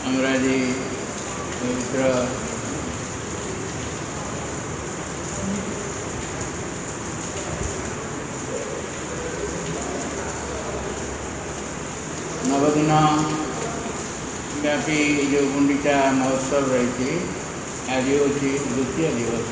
আমরা যে পবিত্র नवदिन व्यापी जो गुंडीचा महोत्सव रही आज हूँ द्वितीय दिवस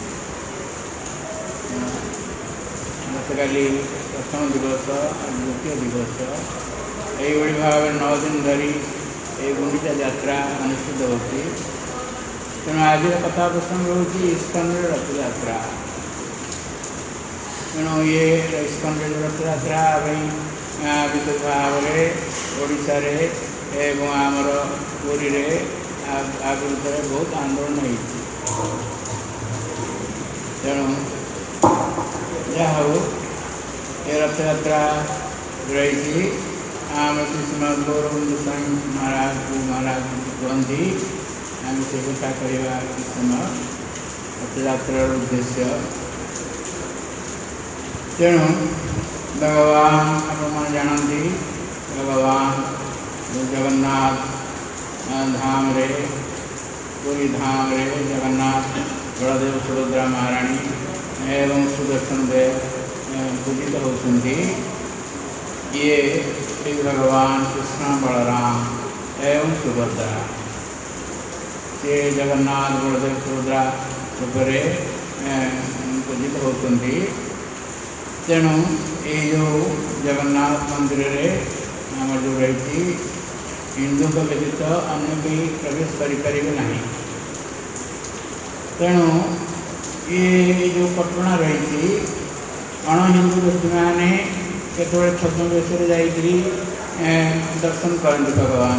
गतकाली प्रथम दिवस द्वितीय दिवस यही भाव 9 दिन धरी ये गुंडीचा यात्रा अनुष्ठित होती तेणु आज कथा प्रसंग हूँ इस्कन रथ यात्रा तेणु ये इस्कन रथ यात्रा विशेष भाव ओडिशा रे एवं आमर पुरी रे आगुरी बहुत आंदोलन हो तेणु जहाँ हो ये रथ यात्रा रही आम श्रीमद गौरवंद स्वामी महाराज कहती आम से कथा करवा समय रथ यात्रार उद्देश्य तेणु भगवान आप जानती भगवान जगन्नाथ धाम रे पुरी धाम रे जगन्नाथ बलदेव सुभद्रा महाराणी एवं सुदर्शन देव पूजित होती ये श्री भगवान कृष्ण बलराम एवं सुभद्रा ये जगन्नाथ बलदेव सुभद्रा उपरे पूजित होती तेणु ये जो जगन्नाथ मंदिर रे आम जो रही हिंदू को व्यतीत अन्य भी प्रवेश करें नहीं तेणु ये जो कटना रही अण हिंदू व्यक्ति मैंने केतवे छद्मवेश जाकरी दर्शन करते भगवान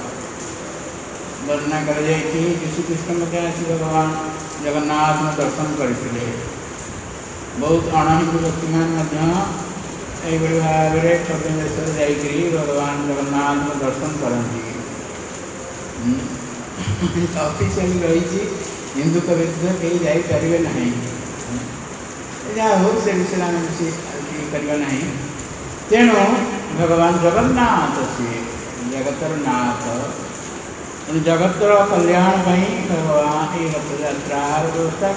वर्णना कर यीशुकृष्ण आसी भगवान जगन्नाथ दर्शन करते बहुत अण हिंदू व्यक्ति यही भाव में छद्मवेश जाकरी भगवान जगन्नाथ दर्शन करती ऑफिशियल रही हिंदू को व्यतीत कहीं जापारे ना जहाँ हो से विषय आम किसी करना ना तेणु भगवान जगन्नाथ से जगतर नाथ जगतर कल्याण भगवान ये रथ यात्रा व्यवस्था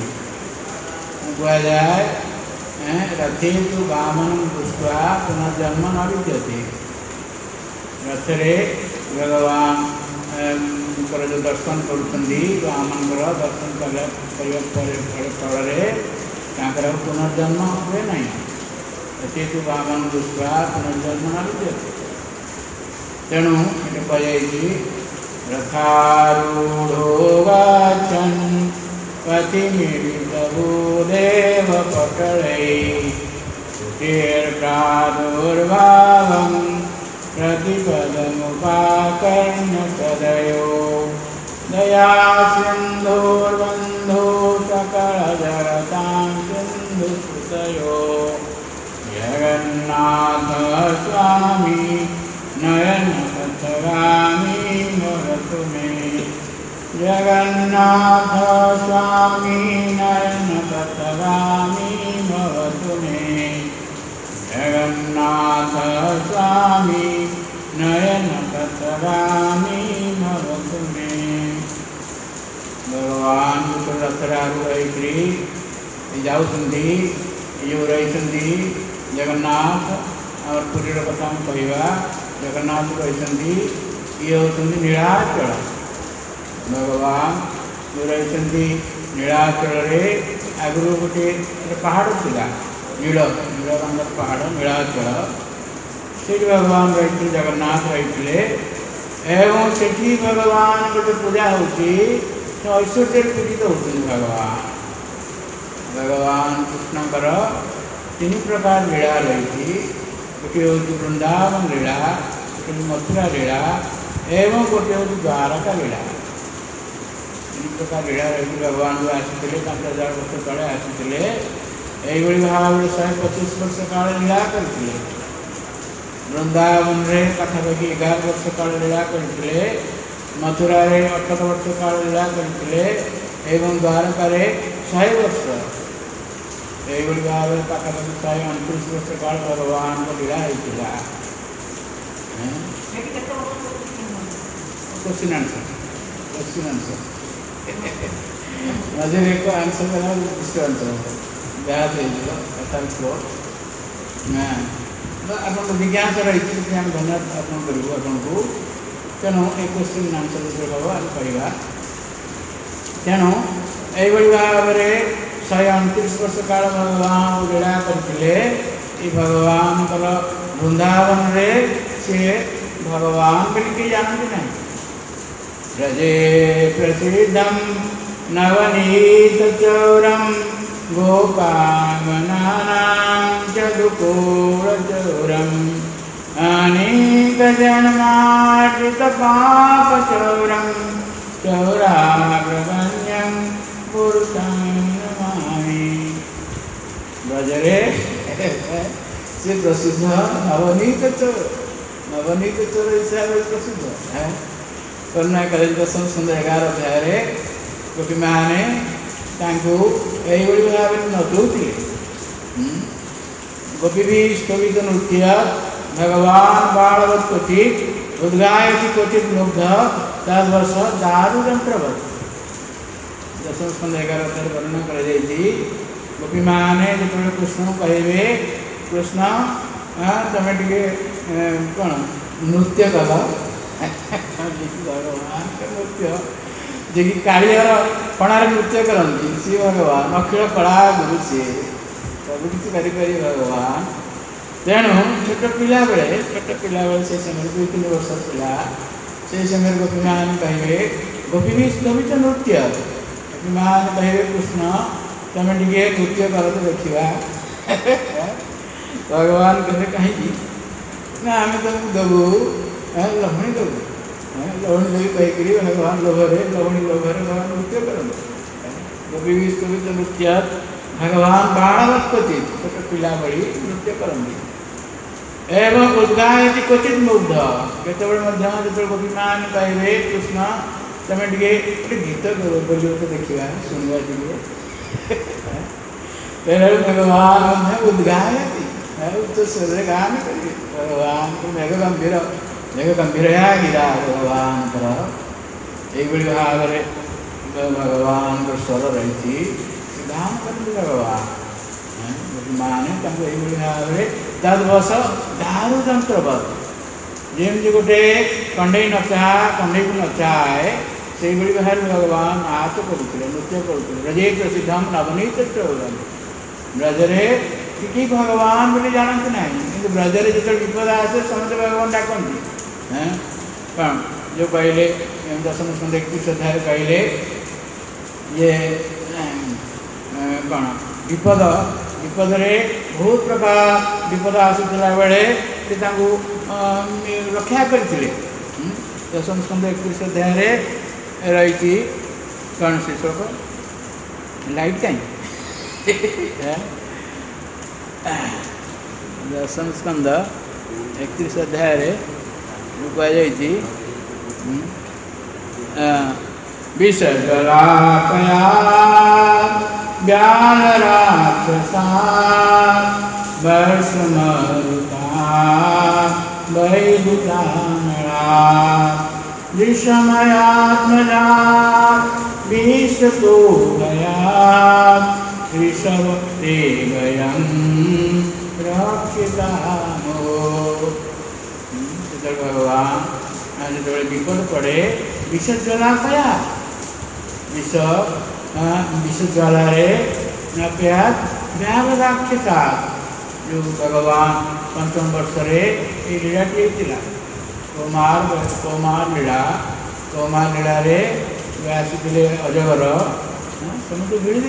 कर जाए रथे तो वामन दृष्टवा पुनर्जन्म न विद्यते रथरे भगवान जो दर्शन करमन दर्शन फल पुनर्जन्म हुए ना रथे तो वामन दृष्टवा पुनर्जन्म न विद्यते तेणु ये कही रथारूढ़ो वाचन पतिमिलितभूदेव पटलै सुधीर्प्रादुर्भावं प्रतिपदमुपाकर्ण्य सदयो दया सिन्धुर्बन्धो सकलजरतां सिन्धुसुतयो जगन्नाथ स्वामी नयनपथगामी भवतु मे जगन्नाथ स्वामी नयनपथगामी भवतु मे जगन्नाथ स्वामी नयनपथगामी भवतु मे भगवान रथरारूढ़ी जाऊँगी जो रही जगन्नाथ और पुरी कथा कहवा जगन्नाथ रही ये होती नीलाचल भगवान जो रही नीलाचल आगु गोटे पहाड़ था नील नील रंग पहाड़ नीलाचल से भगवान रही जगन्नाथ रही एवं से भगवान गोटे पूजा होती ऐश्वर्य पूजित होती भगवान भगवान कृष्णकर 3 प्रकार लीला रही गोटे हूँ वृंदावन लीला गोटे मथुरा लीला एवं गोटे हूँ द्वारका लीला 3 प्रकार लीला रही भगवान जो आसी 5000 वर्ष तले आसी यही भाव 125 वर्ष काल लीला करते वृंदावन में पाखापाखि 11 वर्ष काल लीला करते मथुरा 18 वर्ष काल लीला करते एवं द्वारका 100 वर्ष यही भाव में पाखापाखि 129 वर्ष काल भगवान को लीला होता क्वेश्चन आंसर मझे एक आंसर करा दूसरा आंसर ब्याज हो ଆପଣ ଜିଜ୍ଞାସା ରହିଛି ଯେ ଆମେ ଧନ୍ୟବାଦ ଅର୍ପଣ କରିବୁ ଆପଣଙ୍କୁ। ତେଣୁ ଏ କ୍ୱେଶ୍ଚିନ୍ ଆନ୍ସର୍ ଯେତେବେଳେ ହେବ ଆମେ କହିବା। ତେଣୁ ଏଇଭଳି ଭାବରେ 129 ବର୍ଷ କାଳ ଭଗବାନ ଲୀଳା କରିଥିଲେ। ଏ ଭଗବାନଙ୍କର ବୃନ୍ଦାବନରେ ସିଏ ଭଗବାନ ବୋଲି କେହି ଜାଣନ୍ତି ନାହିଁ। ବ୍ରଜେ ପ୍ରସିଦ୍ଧଂ ନବନୀତ ଚୌରମ୍ गोपांगनानां जदुकूलचौरम् अनेकजन्मार्जितपापचौरम् चौराग्रगण्यं पुरुषं नमामि। ब्रजरे से प्रसिद्ध नवनीत चौर हिसाब से प्रसिद्ध है। करुणा कलेज दशम सुंदर 11 अध्याय गोपी मैंने भाव नचुले गोपी भी स्थगित नृत्य भगवान बालवत क्वचित उद्गायति क्वचित मुग्ध तद्वर्ष दारुयंत्रवत। दशम स्कंद 11 अध्याय वर्णन कर गोपी मैंने जो कृष्ण कहे कृष्ण तुम टे कौन नृत्य कल भगवान नृत्य जे कि कालियार कणार नृत्य करती सी भगवान अखिल कला गुरु सी सब किसी करी भगवान। तेणु छोट पिला बेले से समय 2-3 वर्ष पिला से समय गोपी मान कहे गोपी भी स्तवित नृत्य गोपी मान कहे कृष्ण तुम टे नृत्य कर देखा भगवान कहे कहीं ना आम तुमको देवु लवणी देवु लवणी देवी कहीकि भगवान लोभरे लवणी लोभरे भगवान नृत्य करते गोपी स्तवित नृत्य भगवान बाणवत क्वचित छोट पिला भली नृत्य करती एवं उद्गायति क्वचित मुग्ध केतबले गोपी मान कहे कृष्ण तुम टे गीत बोलिए देखा शुणा टे भगवान उद्गायति उच्च स्वर गान करेंगे भगवान मेघ गंभीर गिरा भगवान ये भाव में भगवान स्वर रही गान करते भगवान माने भाव में तद्वश दारू जंत्रवत जमी गोटे कंडे नचा कंडे को नचाए से भाव में भगवान नाच करुते नृत्य करुते ब्रजे प्रसिद्धम नवनीत चौरम ब्रजरे कि भगवान बोली जानते ना कि ब्रजरे जो विपद आसे समस्त भगवान डाकती कौन जो कहले दशम स्कंद 31 अध्याय कहले ये कौन विपद विपदरे बहुत प्रकार विपद आसूला बेले से रक्षा करते दशम स्कंद 31 अध्याय रही कौन से श्लोक लाइट कहीं दशम स्कंद 31 अध्याय कही विषजलापया व्यानराक्षसा वर्षमरुता वैभुतानरा विषमयात्मजा विषतोदया ऋषभदेवयं रक्षितामो। भगवान जो विपद पड़े विष ज्वालापया विष ज्वालारे व्याघ राक्षसा जो भगवान पंचम वर्ष रे लीला कौमार लीला रे आसी अजगर समस्त भिड़ी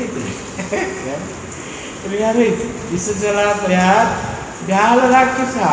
देते विष ज्वालापया व्याघ राक्षसा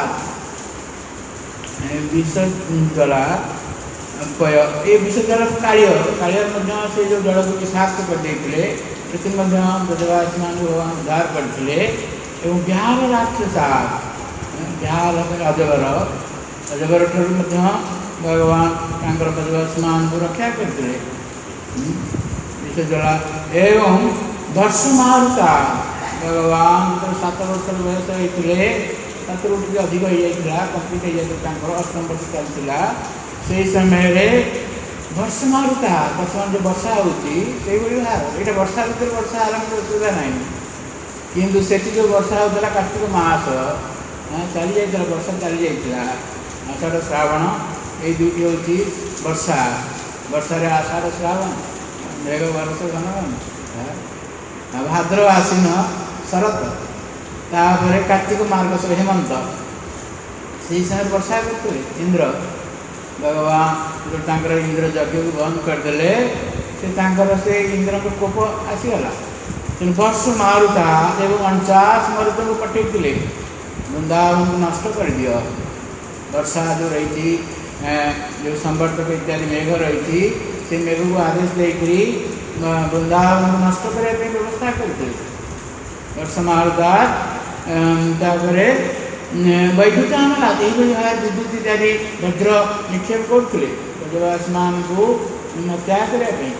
विष ज्वाला ये विष ज्वाला कालिया से जो जल को विषाक्त करते ब्रजवासी मान भगवान उद्धार करते व्याघ राक्षसा व्याघ अजगर अजगर ठार भगवान ब्रजवासी मान को रक्षा करते विष ज्वाला एवं वर्ष मारुता भगवान 7 वर्ष बयस होते 7 ରୁ अधिक हो जाता कम्प्लीट हो जाता 8 वर्ष चलता से समय ବର୍ଷ ମାରୁତା ବର୍ତ୍ତମାନ ଯେଉଁ ବର୍ଷା ହେଉଛି ସେଇଭଳି ଭାବ ଏଇଟା ବର୍ଷା ଋତୁରେ ବର୍ଷା ଆରମ୍ଭ ଅସୁବିଧା ନାହିଁ, କିନ୍ତୁ ସେଠି ଯେଉଁ ବର୍ଷା ହେଉଥିଲା କାର୍ତ୍ତିକ ମାସ ଚାଲି ଯାଇଥିଲା, ବର୍ଷା ଚାଲି ଯାଇଥିଲା। ଆଷାଢ଼ ଶ୍ରାବଣ ଏଇ ଦୁଇଟି ହେଉଛି ବର୍ଷା, ବର୍ଷାରେ ଆଷାଢ଼ ଶ୍ରାବଣ ମେଘ ବର୍ଷ ଘନଘନ, ଭାଦ୍ରବ ଆଶ୍ୱିନ ଶରତ, ତାପରେ କାର୍ତ୍ତିକ ମାର୍ଗଶିର ହେମନ୍ତ, ସେଇ ସମୟରେ ବର୍ଷା କରୁଥିଲେ। ଇନ୍ଦ୍ର ଭଗବାନ ଯେଉଁ ତାଙ୍କର ଇନ୍ଦ୍ର ଯଜ୍ଞକୁ ବନ୍ଦ କରିଦେଲେ, ସେ ତାଙ୍କର ସେ ଇନ୍ଦ୍ରଙ୍କ କୋପ ଆସିଗଲା। ତେଣୁ ବର୍ଷ ମାରୁତା ଏବଂ 49 ମରୁତକୁ ପଠାଇଥିଲେ, ବୃନ୍ଦାବନକୁ ନଷ୍ଟ କରିଦିଅ। ବର୍ଷା ଯେଉଁ ରହିଛି, ଯେଉଁ ସମ୍ବର୍ତ୍ତକ ଇତ୍ୟାଦି ମେଘ ରହିଛି, ସେ ମେଘକୁ ଆଦେଶ ଦେଇକରି ବୃନ୍ଦାବନକୁ ନଷ୍ଟ କରିବା ପାଇଁ ବ୍ୟବସ୍ଥା କରିଥିଲେ। ବର୍ଷ ମାରୁତା ତାପରେ ବୈଦ୍ୟୁତ ଆମଲା ଏଇଭଳି ଭାବରେ ବିଦ୍ୟୁତ୍ ଇତ୍ୟାଦି ବଜ୍ର ନିକ୍ଷେପ କରୁଥିଲେ ବ୍ରଜବାସୀମାନଙ୍କୁ ହତ୍ୟା କରିବା ପାଇଁ।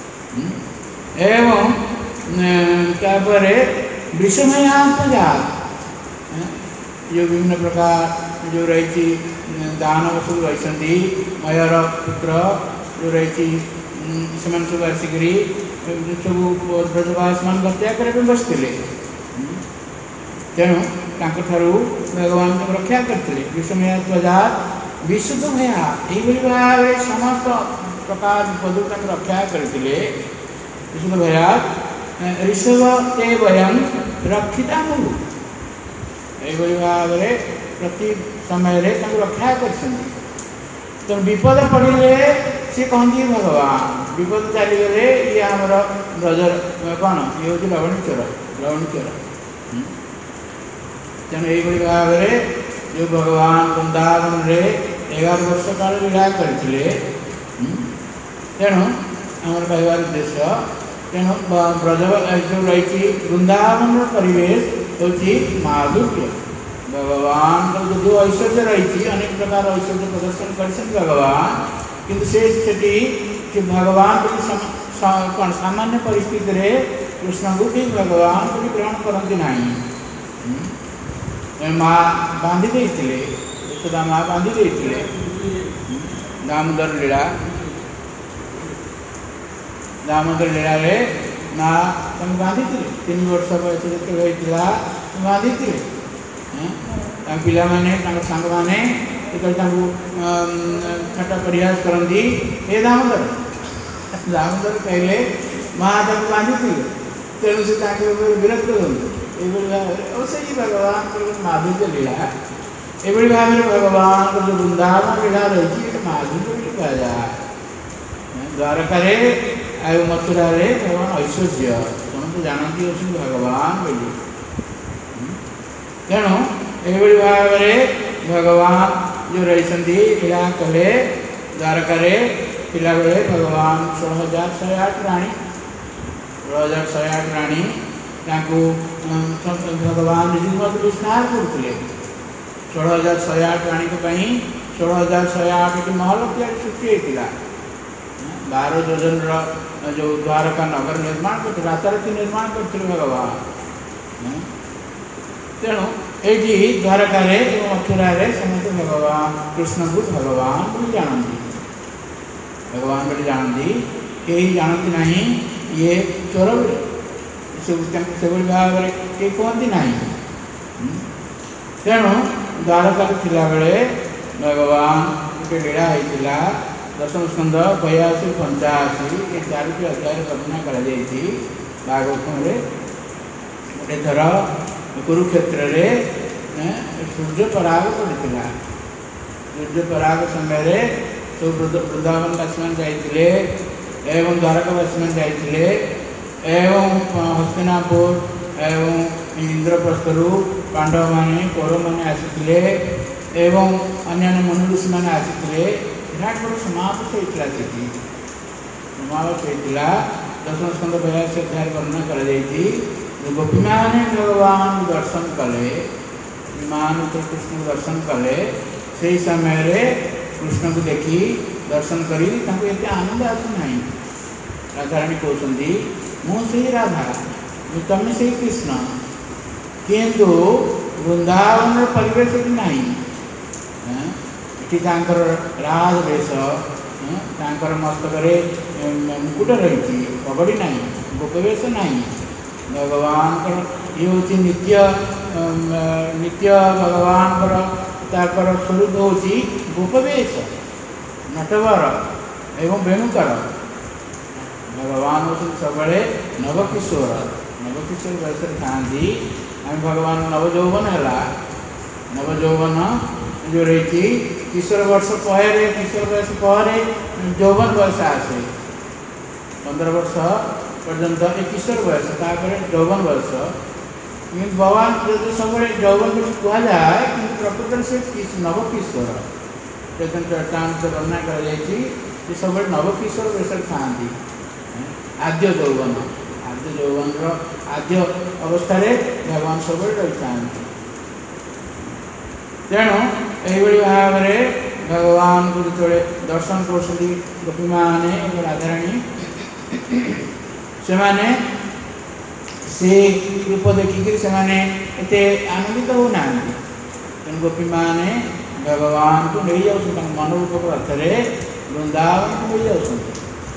ଏବଂ ତାପରେ ବିଷମୟାନ୍ତଜାତ ଯେଉଁ ବିଭିନ୍ନ ପ୍ରକାର ଯେଉଁ ରହିଛି ଦାନବ ସବୁ ରହିଛନ୍ତି, ମୟର ପୁତ୍ର ଯେଉଁ ରହିଛି, ସେମାନେ ସବୁ ଆସିକରି ସବୁ ବ୍ରଜବାସୀମାନଙ୍କୁ ହତ୍ୟା କରିବା ପାଇଁ ବସିଥିଲେ। ତେଣୁ ତାଙ୍କଠାରୁ ଭଗବାନ ତାଙ୍କୁ ରକ୍ଷା କରିଥିଲେ। ବିଷମୟାନ୍ତଜାତ ବିଶୁଦ୍ଧ ଭୟା ଏଇଭଳି ଭାବରେ ସମସ୍ତ ପ୍ରକାର ବିପଦରୁ ତାଙ୍କୁ ରକ୍ଷା କରିଥିଲେ। ବିଶୁଦ୍ଧ ଭୟାତ ଋଷଭ ତେ ବୟଂ ରକ୍ଷିତା ମୁହୁ, ଏଇଭଳି ଭାବରେ ପ୍ରତି ସମୟରେ ତାଙ୍କୁ ରକ୍ଷା କରିଛନ୍ତି। ତେଣୁ ବିପଦ ପଡ଼ିଲେ ସିଏ କହନ୍ତି ଭଗବାନ, ବିପଦ ଚାଲିଗଲେ ଇଏ ଆମର ବ୍ରଜର କ'ଣ, ଇଏ ହେଉଛି ଲବଣୀଚୋର, ଲବଣୀଚୋର। ତେଣୁ ଏଇଭଳି ଭାବରେ ଯେଉଁ ଭଗବାନ ବୃନ୍ଦାବନରେ 11 ବର୍ଷ କାଳ ଲୀଳା କରିଥିଲେ। ତେଣୁ ଆମର କହିବାର ଉଦ୍ଦେଶ୍ୟ, ତେଣୁ ବ୍ରଜ ଯେଉଁ ରହିଛି ବୃନ୍ଦାବନର ପରିବେଶ ହେଉଛି ମାଧୁର୍ଯ୍ୟ। ଭଗବାନଙ୍କର ଯେଉଁ ଐଶ୍ୱର୍ଯ୍ୟ ରହିଛି, ଅନେକ ପ୍ରକାର ଐଶ୍ୱର୍ଯ୍ୟ ପ୍ରଦର୍ଶନ କରିଛନ୍ତି ଭଗବାନ, କିନ୍ତୁ ସେଠି ଭଗବାନ କ'ଣ ସାମାନ୍ୟ ପରିସ୍ଥିତିରେ କୃଷ୍ଣଙ୍କୁ ଠିକ୍ ଭଗବାନ ବୋଲି ଗ୍ରହଣ କରନ୍ତି ନାହିଁ। ମା ବାନ୍ଧି ଦେଇଥିଲେ, ଯଶୋଦା ମା ବାନ୍ଧି ଦେଇଥିଲେ। ଦାମୋଦର ଲୀଳା, ଦାମୋଦର ଲୀଳାରେ ମା ତାଙ୍କୁ ବାନ୍ଧିଥିଲେ। 3 ବର୍ଷ ବୟସ ଯେତେବେଳେ ହେଇଥିଲା ବାନ୍ଧିଥିଲେ। ତାଙ୍କ ପିଲାମାନେ, ତାଙ୍କ ସାଙ୍ଗମାନେ ଯେତେବେଳେ ତାଙ୍କୁ ଥଟ୍ଟା ପରିହାସ କରନ୍ତି, ଏ ଦାମୋଦର, ଦାମୋଦର କହିଲେ ମା ତାଙ୍କୁ ବାନ୍ଧିଥିଲେ, ତେଣୁ ସେ ତାଙ୍କ ଉପରେ ବିରକ୍ତ ହୁଅନ୍ତି। ଏଇଭଳି ଭାବରେ ସେଇ ଭଗବାନଙ୍କର ମାଧୁର୍ଯ୍ୟ ଲୀଳା, ଏଭଳି ଭାବରେ ଭଗବାନଙ୍କର ଯେଉଁ ବୃନ୍ଦାବନ ଲୀଳା ରହିଛି, ଏଇଟା ମାଧୁର୍ଯ୍ୟ ବୋଲି କୁହାଯାଏ। ଦ୍ୱାରକାରେ ଆଉ ମଥୁରାରେ ଭଗବାନ ଐଶ୍ୱର୍ଯ୍ୟ, ସମସ୍ତେ ଜାଣନ୍ତି ଅଛନ୍ତି ଭଗବାନ ବୋଲି। ତେଣୁ ଏହିଭଳି ଭାବରେ ଭଗବାନ ଯେଉଁ ରହିଛନ୍ତି ଲୀଳା କଲେ। ଦ୍ୱାରକାରେ ଥିଲାବେଳେ ଭଗବାନ 16,108 ରାଣୀ, 16,108 ରାଣୀ ତାଙ୍କୁ ଭଗବାନ ନିଜକୁ ସ୍ନାନ କରୁଥିଲେ। 16,108 ରାଣୀଙ୍କ ପାଇଁ 16,108ଟି ମହଲ ତିଆରି ସୃଷ୍ଟି ହେଇଥିଲା। 12 ଯୋଜନର ଯେଉଁ ଦ୍ୱାରକା ନଗର ନିର୍ମାଣ କରିଥିଲେ, ରାତାରାତି ନିର୍ମାଣ କରିଥିଲେ ଭଗବାନ। ତେଣୁ ଏଇଠି ଦ୍ୱାରକାରେ ଏବଂ ମଥୁରାରେ ସମସ୍ତେ ଭଗବାନ କୃଷ୍ଣଙ୍କୁ ଭଗବାନ ବୋଲି ଜାଣନ୍ତି, ଭଗବାନ ବୋଲି ଜାଣନ୍ତି। କେହି ଜାଣନ୍ତି ନାହିଁ ଇଏ ଚୋର ବୋଲି, ସେଭଳି ଭାବରେ କେହି କୁହନ୍ତି ନାହିଁ। ତେଣୁ ଦ୍ୱାରକାରେ ଥିଲାବେଳେ ଭଗବାନ ଗୋଟେ ଲୀଳା ହେଇଥିଲା। ଦଶମ ସ୍କନ୍ଧ 82-85 ଏ 4ଟି ଅଧ୍ୟାୟରେ ବର୍ଣ୍ଣନା କରାଯାଇଛି। ଭାଗବତରେ ଗୋଟେ ଥର କୁରୁକ୍ଷେତ୍ରରେ ସୂର୍ଯ୍ୟ ପରାଗ ପଡ଼ିଥିଲା। ସୂର୍ଯ୍ୟ ପରାଗ ସମୟରେ ସବୁ ବୃନ୍ଦାବନବାସୀମାନେ ଯାଇଥିଲେ ଏବଂ ଦ୍ୱାରକାବାସୀମାନେ ଯାଇଥିଲେ ଏବଂ ହସ୍ତିନାପୁର ଏବଂ ଇନ୍ଦ୍ରପ୍ରସ୍ଥରୁ ପାଣ୍ଡବମାନେ, କୌରବମାନେ ଆସିଥିଲେ ଏବଂ ଅନ୍ୟାନ୍ୟ ମନୁଋଷିମାନେ ଆସିଥିଲେ। ବିରାଟ ବଡ଼ ସମାବେଶ ହେଇଥିଲା ସେଠି, ସମାବେଶ ହେଇଥିଲା। ଦଶମ ସ୍କନ୍ଧ 82 ଅଧ୍ୟାୟରେ ବର୍ଣ୍ଣନା କରାଯାଇଛି। ଗୋପୀମାନେ ଭଗବାନଙ୍କୁ ଦର୍ଶନ କଲେ, ବିମାନ କୃଷ୍ଣଙ୍କୁ ଦର୍ଶନ କଲେ, ସେହି ସମୟରେ କୃଷ୍ଣଙ୍କୁ ଦେଖି ଦର୍ଶନ କରି ତାଙ୍କୁ ଏତେ ଆନନ୍ଦ ଆସୁନାହିଁ। ରାଧାରାଣୀ କହୁଛନ୍ତି, ମୁଁ ସେଇ ରାଧା, ତମେ ସେଇ କୃଷ୍ଣ, କିନ୍ତୁ ବୃନ୍ଦାବନର ପରିବେଶ ଏଠି ନାହିଁ। ଏଠି ତାଙ୍କର ରାଜ ବେଶ, ତାଙ୍କର ମସ୍ତକରେ ମୁକୁଟ ରହିଛି, ପଗଡ଼ି ନାହିଁ, ଗୋପବେଶ ନାହିଁ। ଭଗବାନଙ୍କର ଇଏ ହେଉଛି ନିତ୍ୟ ଭଗବାନଙ୍କର ତାଙ୍କର ସ୍ୱରୂପ ହେଉଛି ଗୋପବେଶ, ନଟବର ଏବଂ ବେଣୁକର। ଭଗବାନ ହେଉଛନ୍ତି ସବୁବେଳେ ନବକିଶୋର ବେଶରେ ଥାଆନ୍ତି। ଆମେ ଭଗବାନ ନବଯୌବନ ହେଲା, ନବଯୌବନ ଯେଉଁ ରହିଛି କିଶୋର ବୟସ ପରେ ଯୌବନ ବୟସ ଆସେ। 15 ବର୍ଷ ପର୍ଯ୍ୟନ୍ତ ଏ କିଶୋର ବୟସ, ତାପରେ ଯୌବନ ବୟସ। କିନ୍ତୁ ଭଗବାନ ଯଦି ସବୁବେଳେ ଯୌବନ ବୋଲି କୁହାଯାଏ, କିନ୍ତୁ ପ୍ରକୃତରେ ସେ ନବକିଶୋର। ଚୈତନ୍ୟ ବର୍ଣ୍ଣନା କରାଯାଇଛି ଯେ ସବୁବେଳେ ନବକିଶୋର ବେଶରେ ଥାଆନ୍ତି। ଆଦ୍ୟ ଯୌବନର ଆଦ୍ୟ ଅବସ୍ଥାରେ ଭଗବାନ ସବୁବେଳେ ରହିଥାନ୍ତି। ତେଣୁ ଏହିଭଳି ଭାବରେ ଭଗବାନଙ୍କୁ ଯେତେବେଳେ ଦର୍ଶନ କରୁଛନ୍ତି ଗୋପୀମାନେ ଏବଂ ରାଧାରାଣୀ, ସେମାନେ ସେ ରୂପ ଦେଖିକରି ସେମାନେ ଏତେ ଆନନ୍ଦିତ ହେଉନାହାନ୍ତି। ତେଣୁ ଗୋପୀମାନେ ଭଗବାନଙ୍କୁ ନେଇଯାଉଛନ୍ତି, ତାଙ୍କ ମନୋରୂପକ ଅର୍ଥରେ ବୃନ୍ଦାବନକୁ ନେଇଯାଉଛନ୍ତି।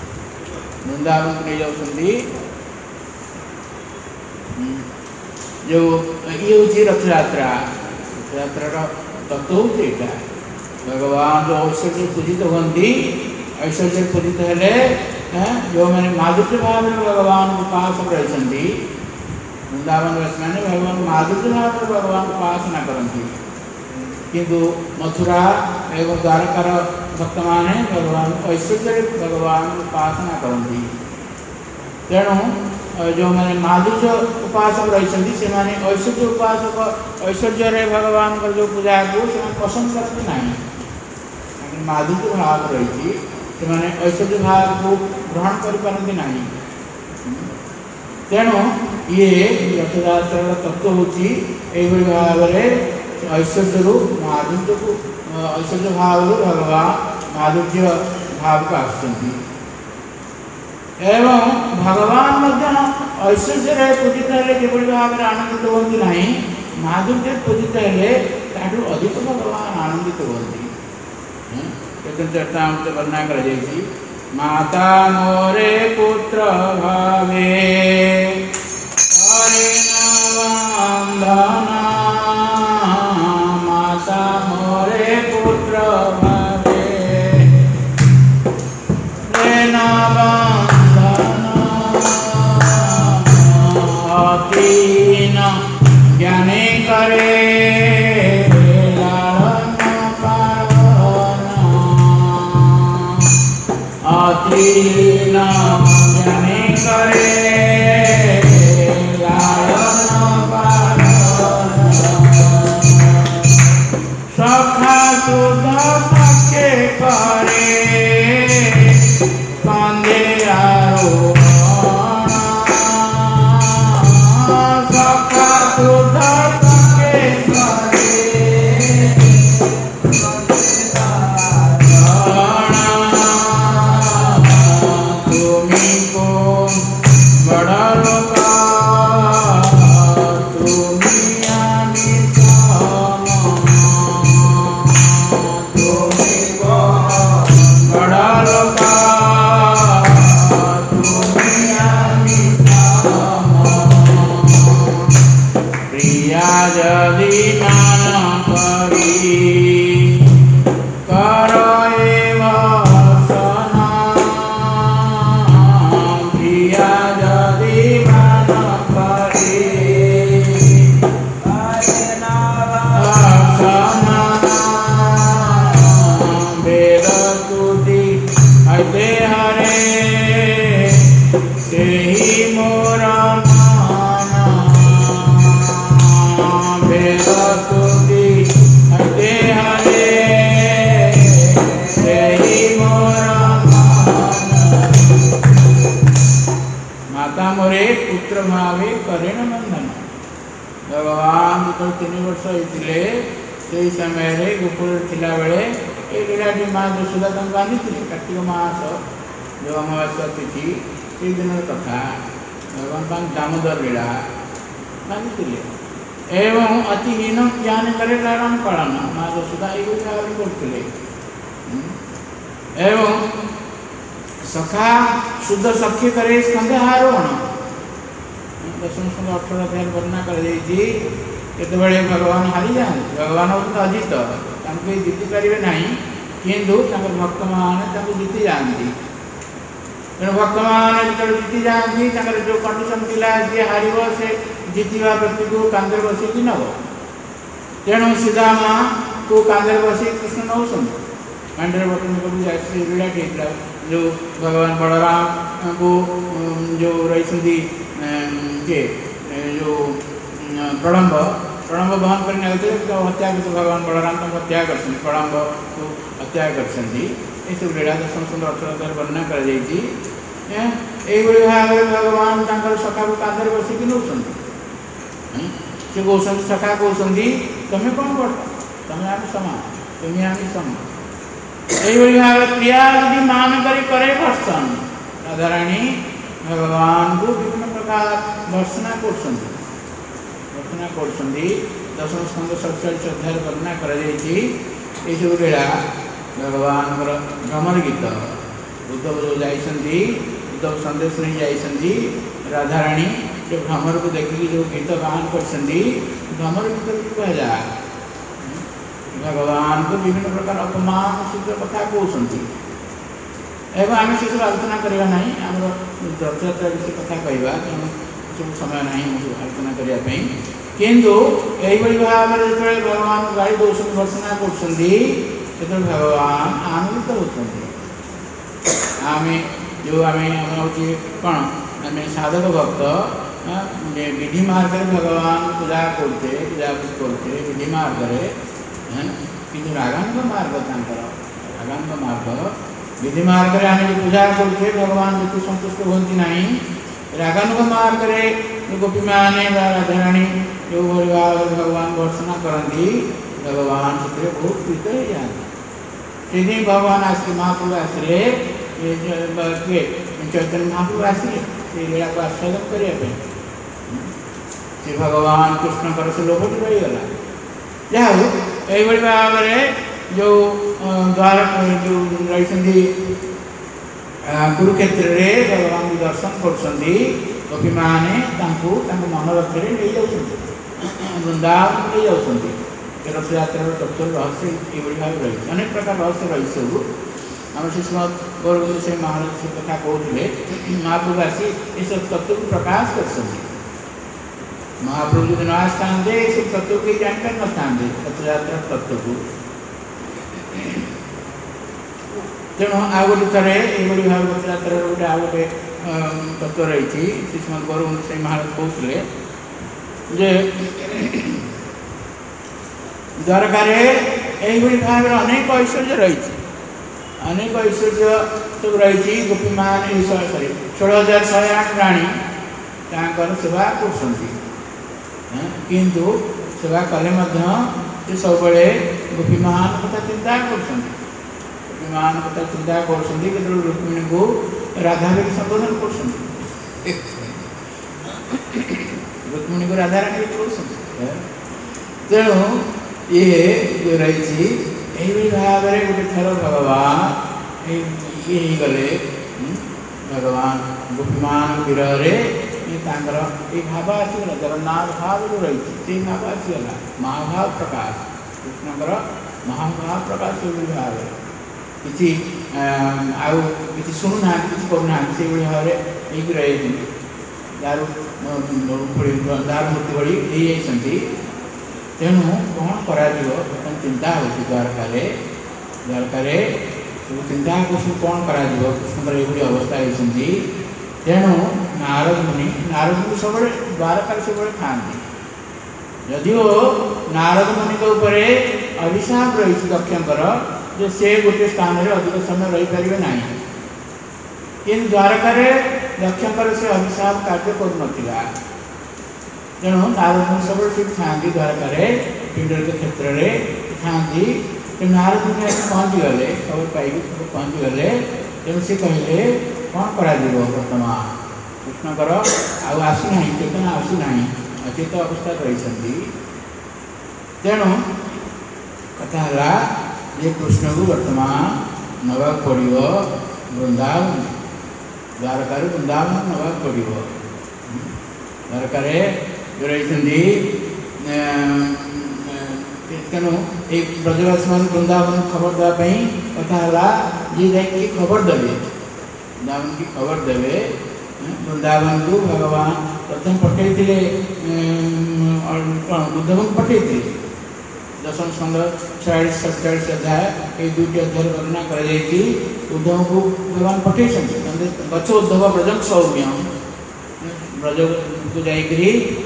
ଯେଉଁ ଇଏ ହେଉଛି ରଥଯାତ୍ରାର ତତ୍ତ୍ୱ ହେଉଛି ଏଇଟା। ଭଗବାନ ଯେଉଁ ଐଶ୍ୱର୍ଯ୍ୟ ପୂଜିତ ହୁଅନ୍ତି, ଐଶ୍ୱର୍ଯ୍ୟ ପୂଜିତ ହେଲେ ଯେଉଁମାନେ ମାଧୁର୍ଯ୍ୟ ଭାବରେ ଭଗବାନଙ୍କୁ ଉପାସନା ରହିଛନ୍ତି, ବୃନ୍ଦାବନବାସୀମାନେ ଭଗବାନ ମାଧୁର୍ଯ୍ୟ ଭାବରେ ଭଗବାନଙ୍କୁ ଉପାସନା କରନ୍ତି। କିନ୍ତୁ ମଥୁରା ଏବଂ ଦ୍ୱାରକାର ଭକ୍ତମାନେ ଭଗବାନଙ୍କୁ ଐଶ୍ୱର୍ଯ୍ୟରେ ଭଗବାନଙ୍କୁ ଉପାସନା କରନ୍ତି। ତେଣୁ ଯେଉଁମାନେ ମାଧୁର୍ଯ୍ୟ ଉପାସକ ରହିଛନ୍ତି, ସେମାନେ ଐଶ୍ୱର୍ଯ୍ୟରେ ଭଗବାନଙ୍କର ଯେଉଁ ପୂଜାକୁ ସେମାନେ ପସନ୍ଦ କରନ୍ତି ନାହିଁ। ତାଙ୍କର ମାଧୁର୍ଯ୍ୟ ଭାବ ରହିଛି, ସେମାନେ ଐଶ୍ୱର୍ଯ୍ୟ ଭାବକୁ ଗ୍ରହଣ କରିପାରନ୍ତି ନାହିଁ। ତେଣୁ ଇଏ ରଥଯାତ୍ରାର ତତ୍ତ୍ୱ ହେଉଛି ଏହିଭଳି ଭାବରେ ଐଶ୍ୱର୍ଯ୍ୟରୁ ଐଶ୍ୱର୍ଯ୍ୟ ଭାବରୁ ଭଗବାନ ମାଧୁର୍ଯ୍ୟ ଭାବକୁ ଆସୁଛନ୍ତି। ଏବଂ ଭଗବାନ ମଧ୍ୟ ଐଶ୍ୱର୍ଯ୍ୟରେ ପୂଜିତ ହେଲେ ଯେଭଳି ଭାବରେ ଆନନ୍ଦିତ ହୁଅନ୍ତି ନାହିଁ, ମାଧୁର୍ଯ୍ୟରେ ପୂଜିତ ହେଲେ ତାଠୁ ଅଧିକ ଭଗବାନ ଆନନ୍ଦିତ ହୁଅନ୍ତି। ଚୈତନ୍ୟ ବର୍ଣ୍ଣନା କରାଯାଇଛି, ମାତା ମୋରେ ପୁତ୍ର ଭାବେ ମାତା ମୋରେ ପୁତ୍ର ଭାବେ জ্ঞানে করে জ্ঞানে করে সখা শুদ্ধ সখে করে কান্দে আরো সখা শুদ্ধ সখে করে তুমি কোন বড় লোকা তুমি আমি তুমি কোন বড় লোকা তুমি আমি প্রিয়া যদি মান করি কর প্রিয়া যদি মান করি বেদ তুতি হইতে হরে সেই মোর মান বেদ তুতি হইতে হরে সেই মোর माता मोरे पुत्र भावे करेण नंदन। भगवान जो 3 वर्ष होते से समय गोकुल थिला बेले ये लीलाटी माँ यशोदा बांधी कार्तिक मास जो अमावास्या तिथि से दिन कथा भगवान दामोदर लीला बांधी एवं अति हीन ज्ञान करे लालन पालन माँ यशोदा ये करते एवं सखा शुद्ध सख्य करे स्कंध आरोहण दशम स्कंध 18 अध्याय वर्णना कर केतबेले भगवान हारी जाते भगवान होते अजित तांको जीति पारे ना किंतु भक्त मैंने जीति जाती तेणु भक्त मैंने जो जीति जाती जो कंडीशन थिला जी हार से जीतवा व्यक्ति को कांदे बसिक नब तेणु सीधामा को कांदे बसिक कृष्ण नौ मांडर बटन लीला ठीक जो भगवान बलराम को जो रही जो प्रलम्ब प्रलम्ब बहन करने हत्या कर भगवान बलराम हत्या कर प्रलम्ब को हत्या कर लीला दशम स्कंध 18 वर्णना कर भाव में भगवान सखा को कांधे बसिक नौ से कौन सखा कहते तुम्हें कौन कर तुम्हें आम समान तुम्हें आम समान यही भाव प्रिया यदि मान करे भर्सन राधाराणी भगवान को विभिन्न प्रकार भर्सना कर दशम स्कंध 47 अध्याय वर्णना कर सब लीला भगवान भ्रमर गीत उद्धव जो जाती उद्धव संदेश नहीं जाती राधाराणी जो भ्रमर को देखिए जो गीत गान कर भ्रमर गीत भी कहुए भगवान को विभिन्न प्रकार अपमान सूत्र कथा कहते एवं आम से सब आलोचना करवा ना आम रथयात्रा विषय कथा कहवा तेणु सब समय ना आलोचना करने किंतु यही भाव में जो भगवान गाड़ी दौरान भर्सना कर भगवान आनंदित होते आम जो आम हूँ कौन आम साधक भक्त विधि मार्ग भगवान पूजा करते करते विधि मार्ग किंतु रागांग मार्ग रागांग मार्ग विधि मार्ग में आम पूजा करते भगवान जो संतुष्ट होती ना रागांग मार्ग में गोपी मैंने राधाराणी जो भाव भगवान भर्सना करती भगवान से बहुत प्रीत हो जाते से भगवान आसिले महाप्रभु आसिले चैतन्य महाप्रभु आसिले से लीला को आस्वादन करने से भगवान कृष्ण कर से लोभ रहीगला जहाँ यही भाव में जो द्वार जो रही कुरुक्षेत्र में भगवान को दर्शन कर गोपी मैंने मनोरथ में नहीं जाऊँ वृंदावन नहीं जाऊँ रथयात्रा तत्व रहस्य ये भाव रही अनेक प्रकार रहस्य रही सब आम श्रीमद गौरव से महाराज से कथा कहते महाप्रभु आसी ये सब तत्व को प्रकाश कर महाप्रभु जो न आसता ये सब तत्व को जानकार न था रथयात्रा तत्व को तेणु आ गए थे ये भाव रथयात्रा गोटे आ गए तत्व रही श्रीमद गौरव से महाराज कहते जे द्वारकार यही भाव में अनेक ऐश्वर्य रही अनेक ऐश्वर्य सब रही गोपी मान सॉरी 16,108 राणी सेवा कर किंतु सेवा कले सब गोपी मान कथा चिंता कर गोपी मान कथा चिंता कर रुक्मिणी को राधा भी संबोधन कर रुक्मिणी को राधा रानी कर तेणु ये जो रही यही भाव में गोटे थर भगवान ये गले भगवान गोपीमान विरह ये भाव आसीगला जगन्नाथ भाव जो रही भाव आसीगला महाभाव प्रकाश कृष्णकर महाभाव प्रकाश से भाव किसी आउ शुणुना कि करूना से भाव में रही दारू दारू मूर्ति भली तेणु कौन कर चिंता हो द्वारकार सब चिंता को कौन कर कृष्णकर ये अवस्था होती तेणु नारद मुनि सब द्वारकार सब था जदिओ नारद मुनि ऊपर अभिशाप रही दक्षकर जो से गोटे स्थान में अधिक समय रही पारे ना कि द्वारकार दक्षकर से अभिशाप कार्य कर तेणु नारद मुनि सब ठीक था द्वारकार पिंडर क्षेत्र में था नारद मुनि आस पहुँची गले खबर पाई पहुँची गले तेणु सी कहले कौन कर वर्तमान कृष्णकर आसुना चेतना आसुना अचेत अवस्था रही तेणु कथा है ये कृष्ण को वर्तमान नवाक पड़ो वृंदावन द्वारका वृंदावन नवाक पड़ो द्वारका जो रही तेणु ये ब्रजवासी मान वृंदावन खबर देवाई कथा ये जाकि खबर देवे वृंदावन की खबर देवे वृंदावन को भगवान प्रथम पठे उद्धव पठे दशम स्कंद 46-47 अध्याय ये दुईट अध्याय वर्णना कर उद्धव को भगवान पठे गच उद्धव ब्रजम सौम्य ब्रज को जाकि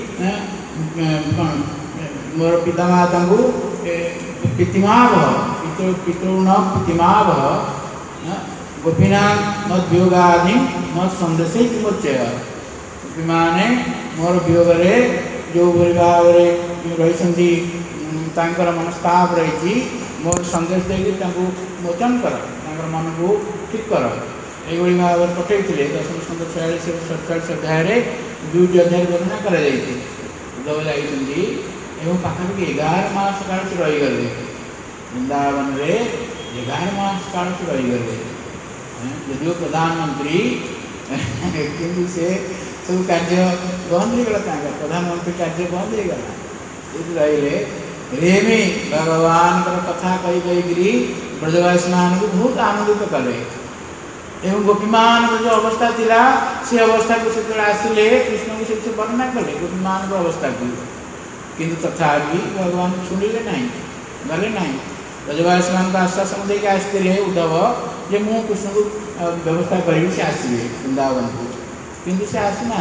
मोर पितामाता को पितिमाभ पितृण पितिमाभ गोपीनाथ मत वियोगादि मत संदेश विमोचय गोपी माने मोर वियोग जो भाव रही मनस्ताप रही मोर संदेश देकर मोचन कर मन को ठीक कर ये भाव पठे दशम स्कंद 46-47 अध्याय दुईट अध्याय वर्णना कर उद्धव जाइए एवं पाखापाखि 11 मास काल से रहीगले वृंदावन रे 11 मास काल से रहीगले यदिव प्रधानमंत्री किंतु से सब कार्य बंद हो गला प्रधानमंत्री कार्य बंद हो गला रही रेमी भगवान कथा कही ब्रजवासी मान को बहुत आनंदित कले एवं गोपीमान जो अवस्था थिला से अवस्था को से आसिले कृष्ण को से वर्णना कले गोपीमान अवस्था को किंतु तथापि भगवान शुणिले ना गले ना ब्रजवासी मान को आश्वासन देके आसते उद्धव जे मु कृष्ण को व्यवस्था करी से आसवे वृंदावन को किंतु से आसना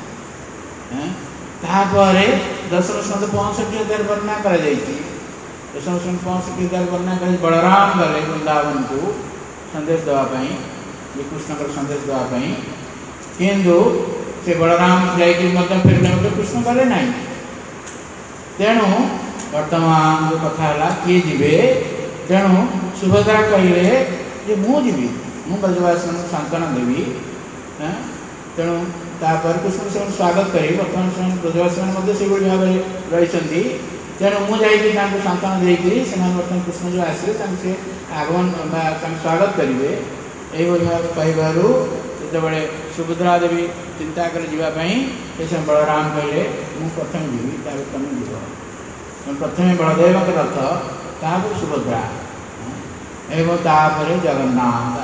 दशम स्कंद 65 अध्याय वर्णना कर दशम स्कंद 65 अध्याय वर्णना कर बलराम गले वृंदावन को संदेश देवाई ये कृष्ण संदेश देवाई किंतु से बलराम जाकर फेरले कृष्ण गले ना तेणु वर्तमान जो कथा किए जीवे तेणु सुभद्रा कहले जे मुझी मु ब्रजवासी मान सांत्वना देवी तेणु तापर कृष्ण से स्वागत करी वर्तमान समय ब्रजवासी मान भाव रही तेणु मुझे सांत्वना देकर वर्तमान कृष्ण जो आसे से आगमन स्वागत करेंगे यही भाव कहू जो सुभद्रा देवी चिंता कर जावाई से बलराम कहले मु प्रथम जीवी तुम जीव प्रथम बलदेव रथ तापर सुभद्रा एवं तापर जगन्नाथ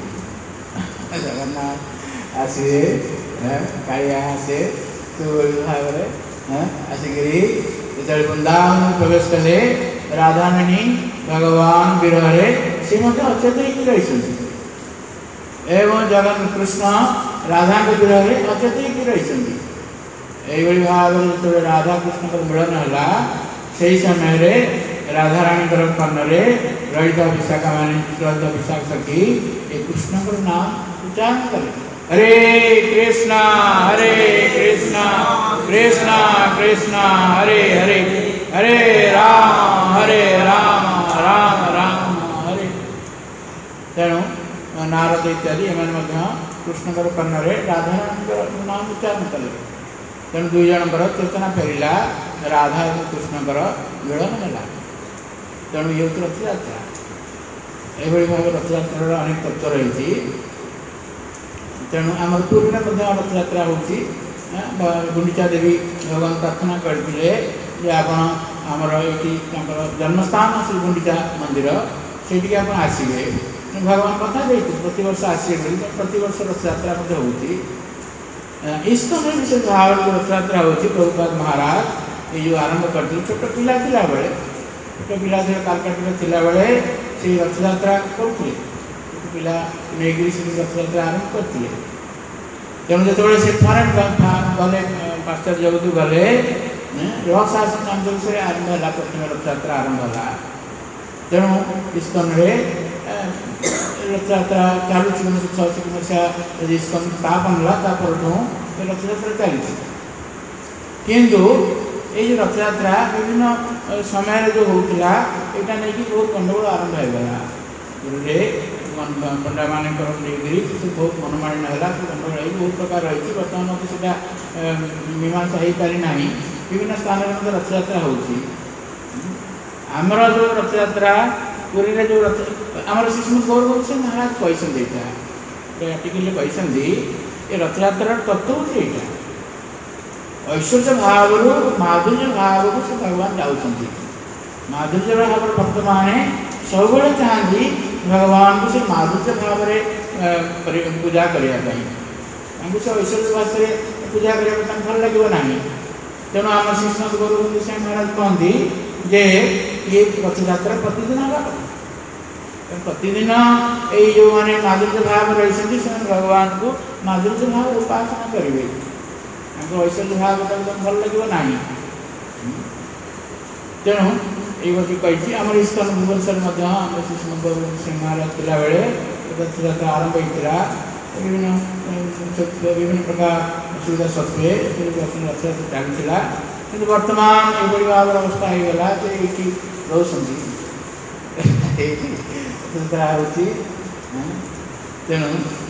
जगन्नाथ आसवे कालिया आसे भाव आसिक जो वृंदावन प्रवेश कले राधामणि भगवान विरह सी अचेत रही एवं जगन कृष्ण राधा के विरह अचेत रही यही भाव जो राधा कृष्ण मिलन है से समय राधा रानी कर्ण रही विशाखा मान विशाख सखी ये कृष्ण नाम उच्चारण करें हरे कृष्णा कृष्णा कृष्णा हरे हरे हरे राम राम राम हरे तेणु नारद इत्यादि एम कृष्ण कर्ण राधा रानी नाम उच्चारण कले तेणु दुई जनकर चेतना फेरला राधा और कृष्ण मिलन है तेणु ये हूँ रथयात्रा यही भाव रथयात्रा अनेक तत्व रही तेणु आम पुरी में रथयात्रा होती गुंडीचा देवी भगवान प्रार्थना करते आमर ये जन्मस्थान श्री गुंडीचा मंदिर से आप आसवे भगवान कथा देते प्रति वर्ष आसवे प्रति वर्ष रथयात्रा होती इस्कन विशेष भाव जो रथयात्रा होती प्रभुपाद महाराज ये जो आरंभ करते छोट पिला बेले छोट पिला कालकाटा थिला बेले से रथयात्रा करुले छोट पिला नहीं रथयात्रा आरंभ करते तेणु जो से थे गले पाश्चात्य जगत गले रहस्यासन अंचल आरंभ है प्रथम रथयात्रा आरंभ है तेणु इस्कन रथयात्रा चालू 1986 मसीहा इस्कन स्थापन है रथयात्रा चली किंतु ये जो रथयात्रा विभिन्न समय जो होता यहाँ नहीं कि बहुत गंडगोल आरंभ होगा पंडा मान बहुत मनमालिन है गंडगोल बहुत प्रकार रही बर्तमान मत से मीमांसा हो पारिना विभिन्न स्थान में रथयात्रा होमर जो रथयात्रा पुरी जो रथ आमर श्रीमद गौरवंश महाराज कहते आर्टिकल कहते ये रथयात्रा तत्व हूँ यहाँ ऐश्वर्य भाव माधुर्य भाव को से भगवान जाऊँगी माधुर्य भाव भक्त मैंने सब चाहती भगवान को से माधुर्य भाव में पूजा करने से ऐश्वर्य भाव से पूजा करने भल लगे ना तेणु आम श्रीमद गौरवंश महाराज कहती जे ये रथयात्रा प्रतिदिन हवा प्रतिदिन ये जो मैंने माधुर्य भाव रही भगवान को माधुर्य भाव उपासना करेंगे ऐश्वर्य भाव एकदम भल लगे ना तेणु ये कही आम इस्कन भुवनेश्वर आम श्रीमद गौरवंश महाराज थिला बेले रथयात्रा आरंभ होता विभिन्न प्रकार असुविधा सत्वे रथयात्रा चलता कि वर्तमान ये भाव अवस्था हो गला ये रोच तेणु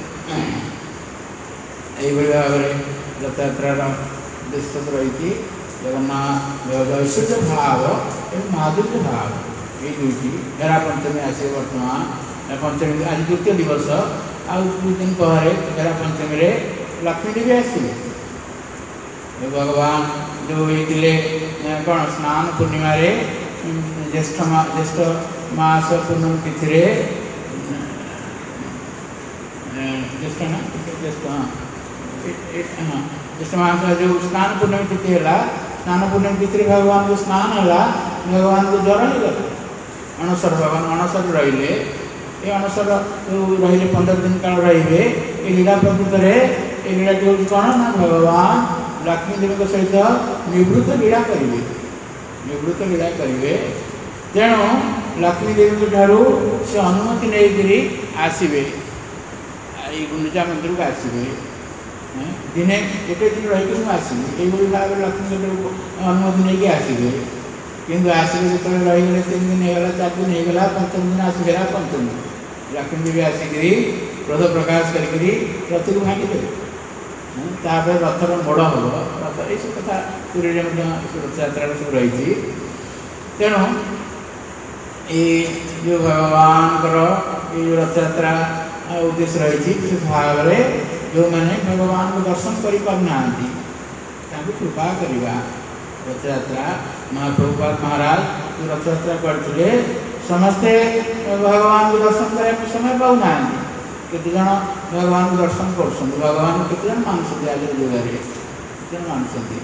यही भाव में रथयात्रा उद्देश्य रही जगन्नाथ ऐश्वर्य भाव एवं माधुर्य भाव ये दुईटी हेरा पंचमी आसे वर्तमान पंचमी आज द्वितीय दिवस आउ दु दिन पर हेरा पंचमी लक्ष्मी देवी आसवे भगवान जो ये कौन स्नान पूर्णिमा ज्येष्ठ मास पूर्णमी तिथि ज्येष्ठ ना ज्येष्ठ हाँ ज्येष्ठ मास जो स्नान पूर्णमी तिथि है स्नान पूर्णमी तिथि भगवान को स्नान है भगवान को ज्वर हो गला अणसर भगवान अणसर रही ये अणसर जो रही 15 दिन काल रे ये लीला प्रकृत ये लीलाटी हूँ कौन ना भगवान लक्ष्मी देवी सहित निवृत्त लीला करेंगे निवृत्त लीला करेंगे तेणु लक्ष्मी देवी ठारू से अनुमति नहीं आसवे गुंडीचा मंदिर को आसवे दिने एक दिन रही आसवे ये भाव लक्ष्मी देवी अनुमति नहीं आसवे किंतु आसवे जो रही 3 दिन होगा 4 दिन होगा 5म दिन आसवे पंचमी लक्ष्मी देवी आसिक क्रोध प्रकाश करी रथ को भांगी तापर रथर मोड़ हम रथ ये सब कथा पूरी रथयात्रा सब रही तेणु ये जो भगवान ये रथयात्रा उद्देश्य रही विशेष भाव में जो मैंने भगवान को दर्शन करना कृपा करवा रथयात्रा महाप्रभुपाद महाराज जो रथयात्रा करते समस्ते भगवान को दर्शन करने समय पाऊना केते जन भगवान को दर्शन कर भगवान केते जन मानते आज जुगे केते मानते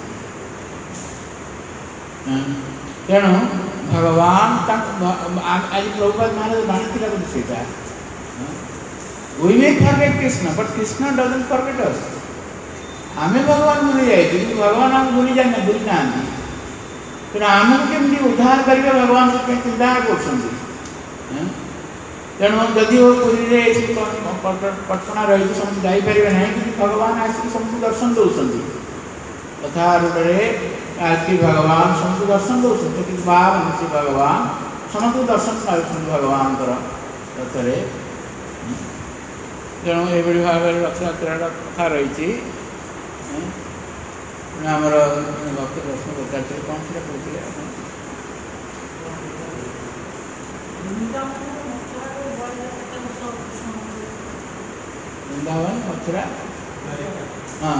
तेणु भगवान आज प्रभुपाद महाराज बाणी थी we may forget Krishna but Krishna doesn't forget us आम भगवान भूली जाइए भगवान आम भूली जाए भूली ना तेणु आम केमती उद्धार करेंगे भगवान को चिंता कर तेणु जदि वो पुरी कटकणा रही समस्त जापर ना कि भगवान आसिक समस्त दर्शन दौरान तथा रूपे आज की भगवान समस्त दर्शन दौरान बार से भगवान समस्त दर्शन पाँच भगवान रथरे तेणु ये भाव में रथयात्रा कथा रही आमर भक्त प्रश्न पचार कौन से कहते वृंदावन मथुरा हाँ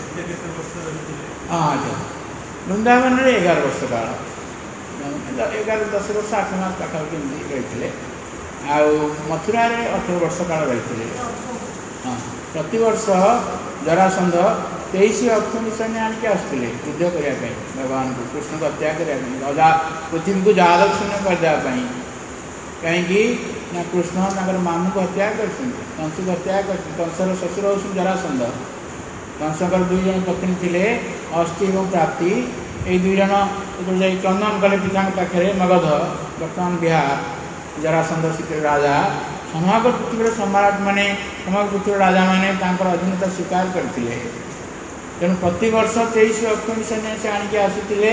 हाँ अच्छा वृंदावन 11 वर्ष काल 11-10 वर्ष 8 मास पाखापाखि रही मथुरा 18 वर्ष काल रही हाँ प्रतिवर्ष जरासंध 23 अक्षुणी सैन्य आनिक आसते युद्ध करने भगवान को कृष्ण को हत्या करने पृथ्वी को जादव शून्य करदेवाई कहीं ना कृष्ण मामू को हत्या कर कंस को हत्या कर कंसर शशुर हूँ जरासंध कंसकर 2 जन पत्नी थे अस्थि और प्राप्ति ये 2 जन जो चंदन कले पिता पाखे मगध बर्तमान बिहार जरासंध शीघ्र राजा समग्र पृथ्वी सम्राट मैंने समग्र पृथ्वी राजा मैंने अधीनता स्वीकार करते तेणु प्रतिवर्ष 23 अक्षुणी सैन्य से आनिक आसुले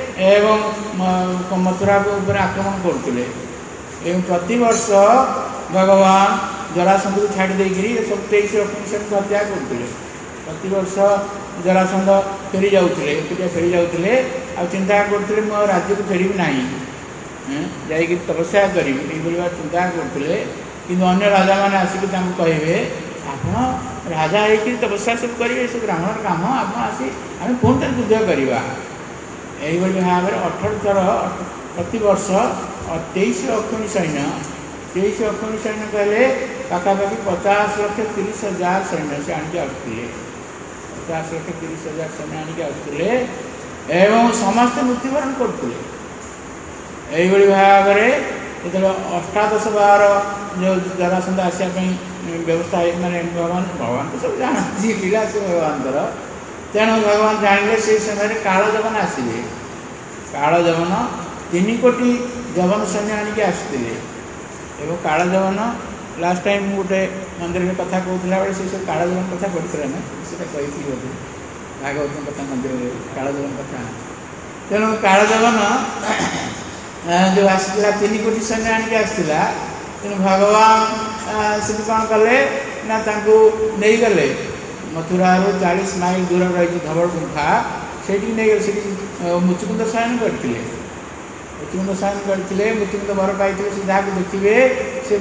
एवं मथुरा को ऊपर आक्रमण करते प्रतिवर्ष भगवान जरासंध को छाड़ी देकर सब 23 अक्षुणी सैन्य को हत्या करते प्रतिवर्ष जरासंध फेरी जाते फेरी जाते आ चिंता करते मो राज्य को फेरबी ना जाइए तपस्या करी चिंता करते कि अन्य राजा मैंने आसिक कहे आप राजा हो तपस्या सब करेंगे सब ब्राह्मण काम आप आसी आम पुणी थे युद्ध करवा यही भाव में 18 थर प्रति वर्ष 23 अक्षुणी सैन्य 23 अक्षुणी सैन्य कहले पाखापाखि 50,30,000 सैन्य से आणिक आसुले 50,30,000 सैन्य आणिक आसुले एवं समस्त मृत्युवरण करते यही भाव में जो अष्टादश बार जो जरासंध आसापी व्यवस्था मानने भगवान भगवान तो सब जानती लीला से भगवान तेणु भगवान जानले से समय काल जवन आसवे काल जवन 3 कोटी जवन सैन्य आणिक आसुले एवं काल जवन लास्ट टाइम गोटे मंदिर में कथा कहला बेले से सब काल जवन कथा पढ़ी ना से कही बोधे भागवत कथा मंदिर में काल जवन कथा तेणु काल जवन जो आसला 3 कोटी सैन्य आणिक आसला तेणु भगवान से कौन कले ना नहीं गले मथुरा 40 माइल दूर रही धवल गुंफा से नहीं मुचुकुंद शयन करते मुचुकुंद शयन करते मुचुकुंद वर पाई से जहाँ देखिए से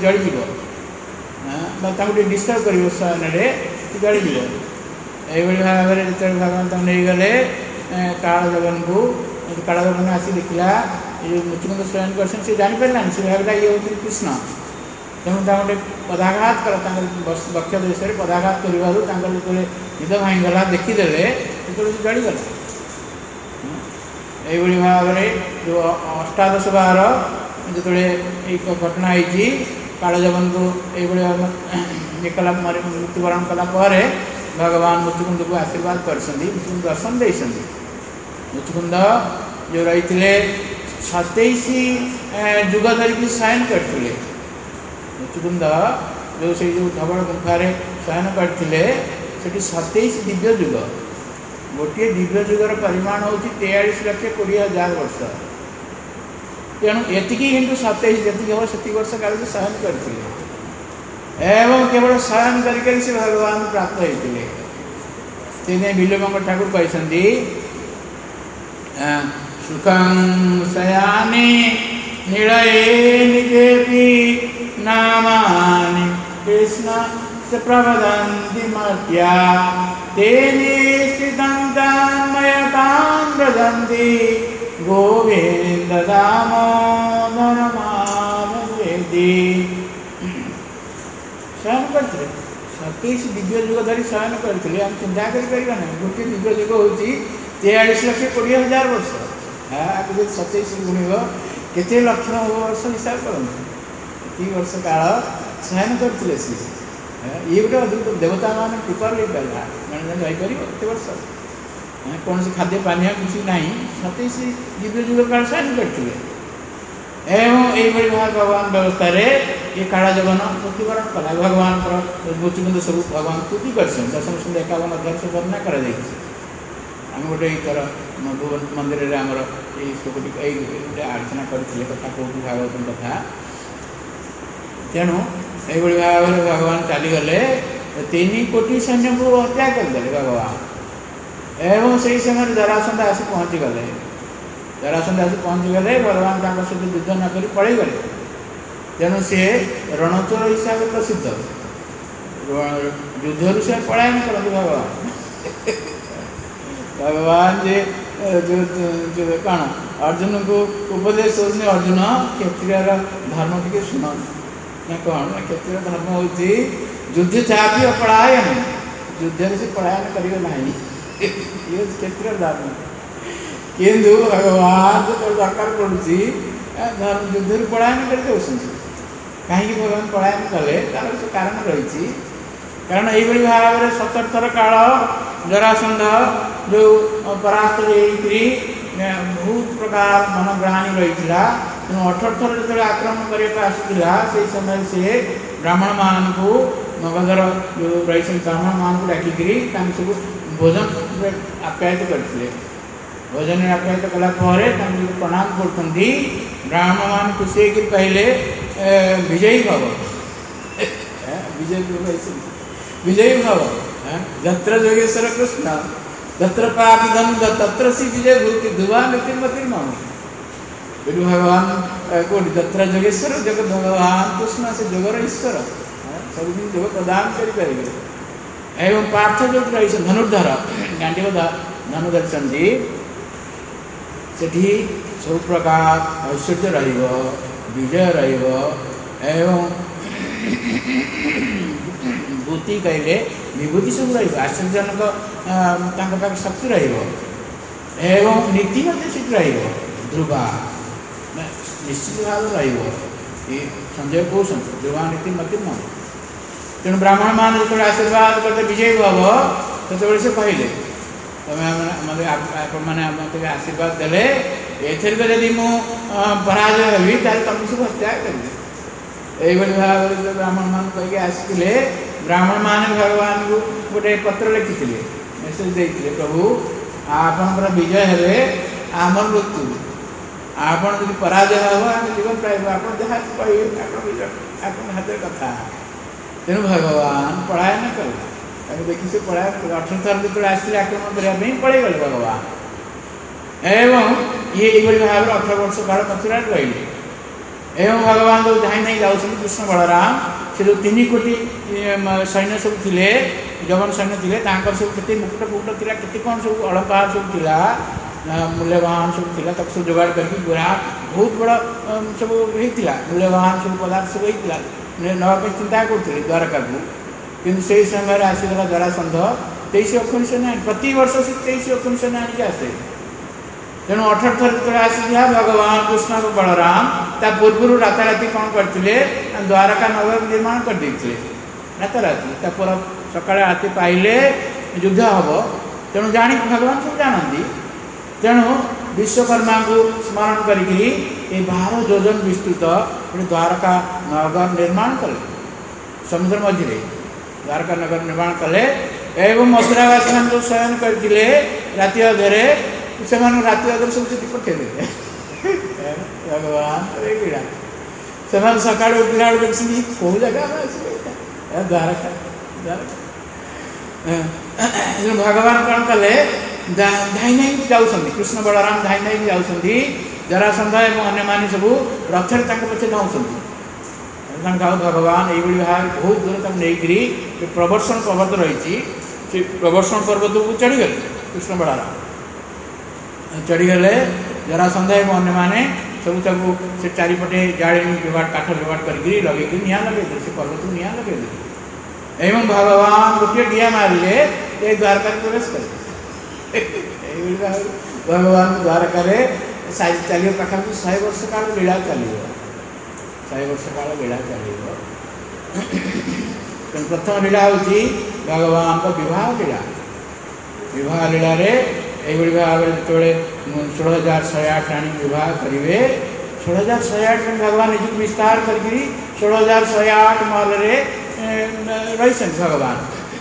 जलिज डिस्टर्ब कर शयन जलिज यही भाव में जो भगवान तक नहीं गले कालजगन को कालजगन आसी देखला ये मुचुकुंद शयन कर जापारा से भावला ये हूँ कृष्ण तेणु गोटे पदाघात कर बक्ष देश में पदाघात कर निद भाईगला देखीदे जो जलीगला यही भाव में जो अष्टादश बार जो घटना होती कालजगन को ये कला मृत्युवरण कलापर भगवान मुचुकुंद को आशीर्वाद कर मुचुकुंद दर्शन दे मुचुकुंद जो रही 27 जुग धरिकी शयन करते मुचुकुंद जो से जो धवल गुंफार शयन करते 27 दिव्य जुग गोटे दिव्य जुगर परिमाण हूँ 43,20,000 वर्ष तेणु एति किंतु 27 जी हम से वर्ष काल शयन करते एवं केवल शयन कर से भगवान प्राप्त होते से बिल्वंग ठाकुर कहते सुखं शयानि निलये निजेपि नामानि कृष्ण से प्रवदन्ति मर्त्या तेने स्थितं तन्मयतां व्रजन्ति गोविन्द दामोदर मामयेति शयन करते 27 दिव्य जुग धरी शयन करते आम चिंता करना गोटे दिव्य जुग हूँ 43,20,000 वर्ष आगे 27 गुणिब केते लक्ष वर्ष हिसाब करती वर्ष काल शयन करते ये गोटे अद्भुत देवता मान कृपा ले पाला मैंने जापर एत वर्ष कौन से खाद्य पानी किसी ना 27 दिव्य जुग काल शयन करते एवं यही भाव भगवान व्यवस्था ये कालजगन मृत्युवरण कला भगवान मुचुकुंद सब भगवान स्तुति कर 51 अध्याय से वर्णना कर आम गोटे थर भुवन मंदिर में आमर ये श्लोक आलोचना करते कथा कहूँ भागवत कथा तेणु यही भाव में भगवान चलीगले 3 कोटी सैन्य को हत्या करदे भगवान एवं से समय जरासंध आसी पहुँची गले जरासंध आसी पहुँची गले भगवान सहित युद्ध न कर पड़े गले तेणु सी रणचोर हिसाब से प्रसिद्ध युद्ध से पलायन करते भगवान भगवान जे जो कौन अर्जुन को उपदेश होने अर्जुन क्षत्रिय धर्म टी शुण ना कौन क्षत्रिय धर्म हूँ युद्ध चापी अपलायन युद्ध से पलायन करना ये क्षत्रिय धर्म किंतु भगवान जो दरकार पड़ुची युद्ध पलायन करके कहीं भगवान पलायन कले तार से कारण रही कारण यही भाव में 17 थर काल जरासंध जो परास्त बहुत प्रकार मनग्रहाणी रही तेणु 18 थर जो आक्रमण करने आसूला से समय से ब्राह्मण मान को मगधर जो रही ब्राह्मण मान को डाकिक सब भोजन आप्यायित करते भोजन आप्यायित कलापर प्रणाम करते ब्राह्मण मान खुशी कहले विजयी भव विजयी भव जत्र जोगेश्वर कृष्ण तत्र पापिदम तत्र सी विजय भूति धुआ मतिर्मतिर्मम बोली भगवान कौटी दत्रा जोगेश्वर जगत भगवान कृष्ण से जोगर ईश्वर सब जोग प्रदान करेंगे। एवं पार्थ जो रही धनुर्धर गांधी धनु धरती सेठी सब प्रकार ऐश्वर्य विजय एवं भूति कहले विभूति सब आश्चर्यजनक शक्ति एवं नीति ठीक ध्रुवा निश्चित भाव संजय कहते ध्रुवा नीति मत मन तेणु ब्राह्मण मान जो आशीर्वाद करते विजय हम से कहले मैंने मत आशीर्वाद देले एथर जदि मु पराजय हबी तुम सब हत्या करेंगे भाव जो ब्राह्मण मान कह आसते ब्राह्मण मान भगवान को गोटे पत्र लिखी मेसेज देते प्रभु आपणकर विजय है आमर मृत्यु आपड़ जो पराजय हम आम जीवन पाइब आप जहाँ कहे आप हाथ कथा तेणु भगवान पलायन कले देखी से पलायन 18 थर जो आसते आक्रमण करने पलि गले भगवान एवं ये भाव 18 वर्ष काल मथुरा रही एवं भगवान जो धाई नहीं जाऊँ कृष्ण बलराम से जो 3 कोटी सैन्य सब थे जवन सैन्य थे सब के मुकुट फुकुट थी के कौन सब अलंकार सब थी मूल्यवान सब थी सब जोगाड़ करके गुरा बहुत बड़ा सब होता मूल्यवान सब पदार्थ सब होता नापी चिंता करते द्वारका को किंतु से समय आसीगला जरासंध 23 अक्षुणी सेना प्रति वर्ष से 23 अक्षुणी सेना आनिक आसे तेणु 18 थर जो आसा भगवान कृष्ण को बलराम ता पूर्व राताराति कौन करते द्वारका नगर निर्माण करदे राताराति पर सका राति पाइले युद्ध हम तेणु जाणी भगवान सब जानती तेणु विश्वकर्मा को स्मरण करी 12 योजन विस्तृत गोटे द्वारका नगर निर्माण कले समुद्र मझे द्वारका नगर निर्माण कले एवं मथुरावासी मान जो शयन करते राति अधे से राति अधर सब से पठेदे भगवान लीला से सका उठला बेले कौ जगह द्वारका भगवान कौन कले धाई नहीं जाऊँ कृष्ण बलराम धाई नहीं जाऊँ जरासंध एवं अन्य मानी सब रथर पचे नौकरी भगवान ये भाव बहुत दूर तक नहीं प्रवर्षण पर्वत रही प्रवर्षण पर्वत को चढ़ीगले कृष्ण बलराम चढ़ीगले जरासंध एवं अन्य माने सब से चारिपटे जाड़ी जोगाड़ काठ जोगाड़ करके लगे निआ लगे से पर्वत को निआ लगे एवं भगवान गोटे डिया मारे ये द्वारका प्रवेश करे भगवान द्वारका चलो पाखापी 100 वर्ष काल लीला चलो 100 वर्ष काल लीला चलो प्रथम लीला हूँ भगवान का विवाह लीला ये भाव जो 16,108 राणी विवाह करेंगे 16,108 में भगवान निज विस्तार करके 16,108 महल रही भगवान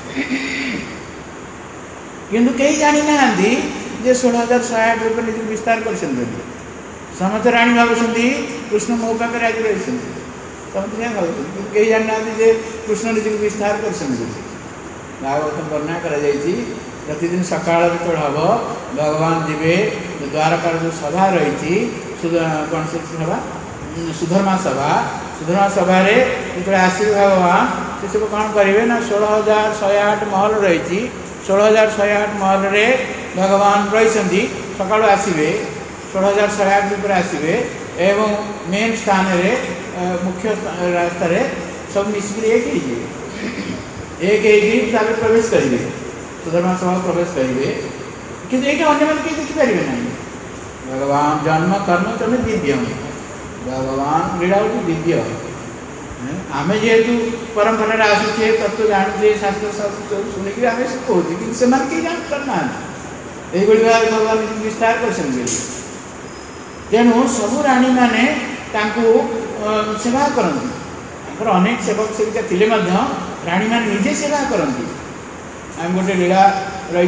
किंतु कई जानी ना 16,108 रूप निज विस्तार कर समस्त राणी भावुंट कृष्ण मो पाखे आज रही समस्त क्या भाव कई जानी ना कृष्ण निज विस्तार कर भागवत वर्णना कर प्रतिदिन सका जो हम भगवान जीवे द्वारका जो सभा रही कौन से सभा सुधर्मा सभा जो आसवे भगवान से सब कौन करेंगे ना 16,108 महल रही 16,108 महल भगवान रही सका आसवे 16,108 रूप आसवे एवं मेन स्थान मुख्य रास्तार सब मिसिक एक प्रवेश करेंगे सुधर्मा सभा प्रवेश करेंगे किंतु ये अन्य मैंने कहीं देखिपारे ना भगवान जन्म कर्म तमें दिव्य भगवान लीला हूँ दिव्य आम जेहेतु परंपरा आसुचे तत्व जानते शास्त्र शास्त्र शुणिक आम सब कहते कि कहीं जान करना ये भगवान विस्तार कर तेणु सबू राणी मैंने सेवा करती अनेक सेवक सेविका थे राणी मैंने निजे सेवा करती आम गोटे लीला रही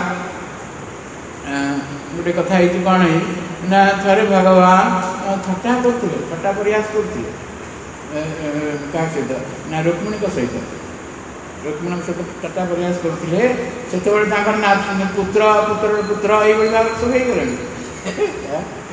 गोटे कथा ये कौन है ना थे भगवान थट्टा करते थट्टा प्रयास करते क्या सहित ना रुक्मिणी सहित रुक्मिणी सहित थट्टा प्रयास करते से पुत्र पुत्र पुत्र ये भाव सब हो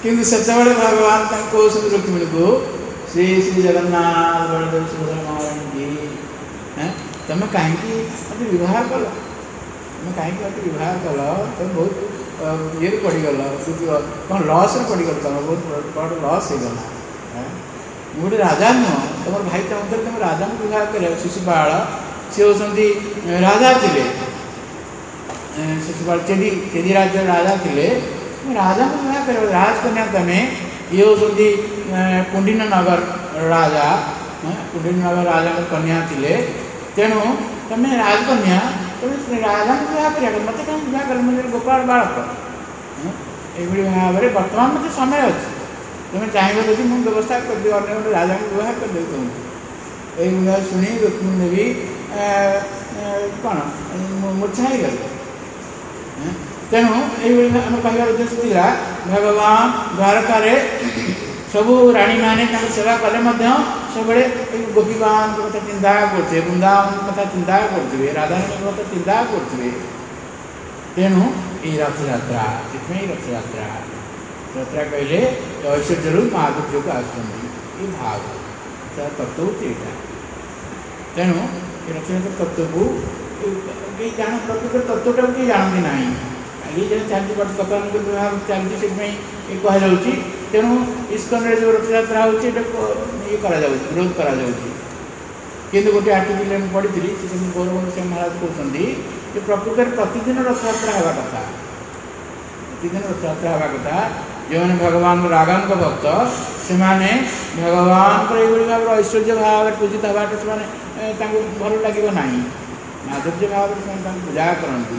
किंतु सेतबेले भगवान कहते रुक्मिणी को श्री श्री जगन्नाथ बलदेव सुभद्रा महारानी की तुम कहीं मत विवाह कल तुम कहीं मत विवाह कल तुम बहुत ये पड़गल कौन लस पड़गल तुम बहुत बड़ लस होगला गोटे राजा नुह तुम भाई चाहते तुम राजा को विवाह कर शिशुपाल सी होती राजा थे शिशुपाल चेदी राज्य राजा थे राजा को विवाह कर राजकन्या तुम्हें ये होती कुंडिन नगर राजा कुंडिन नगर राजा कन्या थे तेणु तुम राजकन्या तुम राजा को विवाह कर मत कहीं विवाह कर मुझे गोपाल बालक ये भाव में बर्तमान मत समय अच्छे तुम्हें चाहिए तो मुझे व्यवस्था कर दियो अन्य गोटे राजा को विवाह कर दे तुमको यही शुणी रुक्मिणी भी कौन मूर्छा ही गले तेणु ये आम कह उद्देश्य था भगवान द्वारकार सबू राणी मैंने सेवा कले सब गोपीवान कथा चिंता करते वृंदावन कथा चिंता करते राधा कथा चिंता करते तेणु ये रथयात्रा से रथयात्रा यात्रा कहले ऐश्वर्य माधुर्य को आसुँच ये भाव तत्व यहाँ तेणु ये रथयात्रा तत्व को कई जान प्रकृत तत्वटा किए जानती ना खाली जब चलती कथन विभाग चलती से कहुच्छी तेणु इस्कन जो रथयात्रा होती ये विरोध करा किंतु गोटे आर्टिकल पढ़ी थी गौरव सिंह महाराज कहते कि प्रकृत प्रतिदिन रथयात्रा हवा कथा प्रतिदिन रथयात्रा हवा कथा जो मैंने भगवान रागान भक्त से भगवान को ये भाव ऐश्वर्य भाव पूजित हवाटा से भल लगे ना माधुर्य भाव में पूजा करती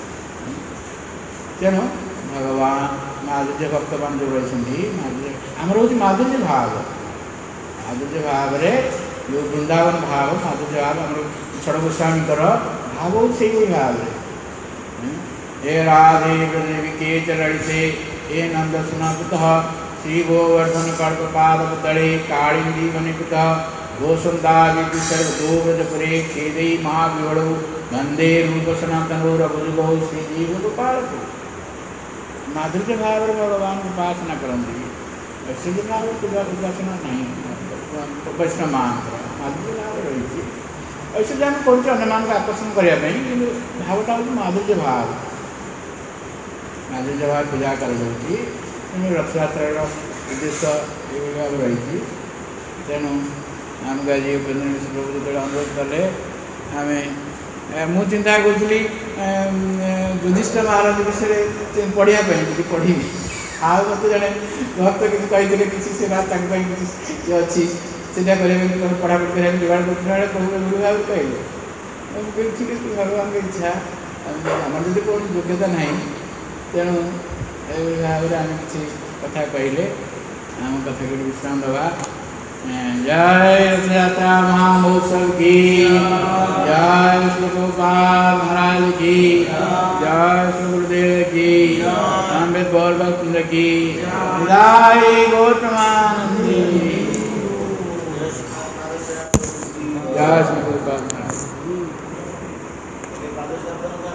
तेणु भगवान माधुर्य भक्त मान जो रही माधुर्य आमर हूँ माधुर्य भाव जो वृंदावन भाव माधुर्य भाव आम छड़ गोस्वामी भाव हूँ से भाव हे राधे देवी के चरणिते हे नंद सुनापुत श्री गोवर्धन कर्कपाद तले कालिंदी वनिपुत गोसंदा विसर्गोव्रजपुरे खेदई महाविवड़ौ वंदे रूप सनातनो रघुजुगौ श्री जीव गोपाल को माधुर्य भाव भगवान उपासना करती ऐश्वर्य भाव उपासना नहीं वैष्णव मान माधुर्य भाव रही ऐश्वर्य आम कर आकर्षण करने भावटा हूँ माधुर्य भाव पूजा कर रथयात्रा उद्देश्य ये भाव रही तेणु आमको आज उपेन्द्र मिश्र प्रभु जो अनुरोध कले आम मु चिंता करी युधिष्ठिर महाराज विषय पढ़ापी पढ़ी आ मत जड़े भक्त कि कही किसी से बात किसी अच्छी सीधा कर पढ़ापढ़ी कर जुगाड़ कर प्रभु भाव कहले ठीक है भगवान की इच्छा आम जो कौन योग्यता ना तेणु ये भाव में आम कि कथा कहले आम कथा को विश्राम दवा जय रथयात्रा महामहोत्सव की जय श्री गोपाल महाराज की जय श्री गुरुदेव की अमृत गौर सुंदर की विदाई गौतमानंद जय श्री गोपाल महाराज।